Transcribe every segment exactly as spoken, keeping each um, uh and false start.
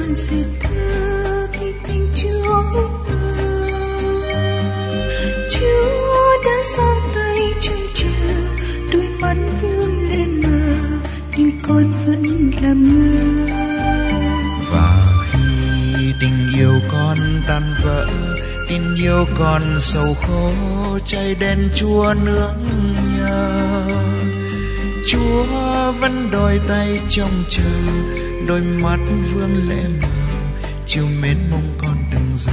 buồn sự thơ khi tình Chúa Chúa đã giang tay trông chờ, đôi mắt vương lên mờ nhưng con vẫn làm ngơ. Và khi tình yêu con tan vỡ, tình yêu con sầu khổ, cháy đen Chúa nương nhớ. Chúa vẫn đôi tay trông chờ, đôi mắt vương lệ mờ, chiều mến mong con từng giờ.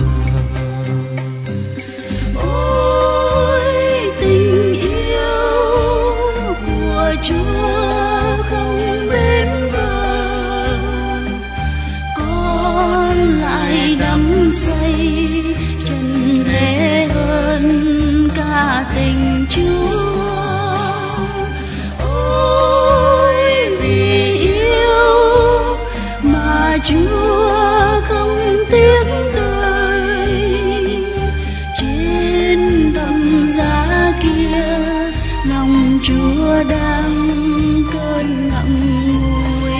Ôi tình yêu của Chúa không bên bờ, con lại đắm say trần thế hơn cả tình Chúa. Chúa không tiếc đời, trên thập giá kia lòng Chúa đang cơn ngậm ngùi.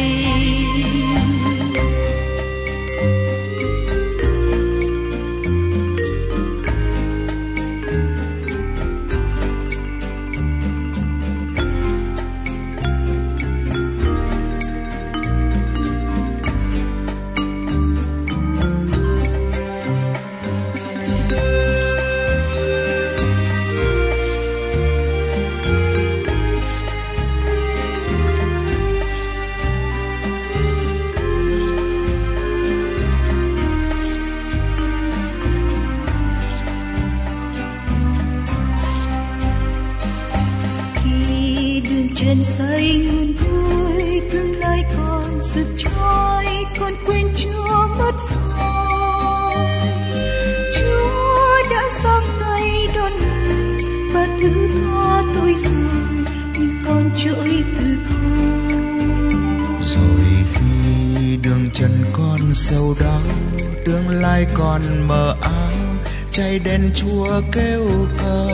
Chân say nguồn vui, tương lai còn rực trói, con quên Chúa mất rồi. Chúa đã giang tay đón lời và thứ tha tôi rồi, nhưng con trỗi từ thôi. Rồi khi đường chân con sâu đau, tương lai còn mờ ảo, cháy đen Chúa kêu cầu.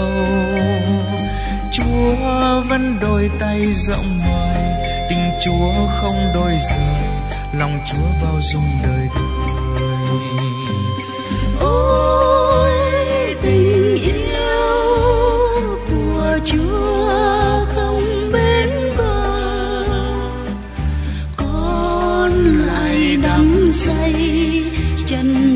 Chúa vẫn đôi tay rộng mời, tình Chúa không đôi rời, lòng Chúa bao dung đời đời. Ôi tình yêu của Chúa không bên bờ, con lại đắm say trần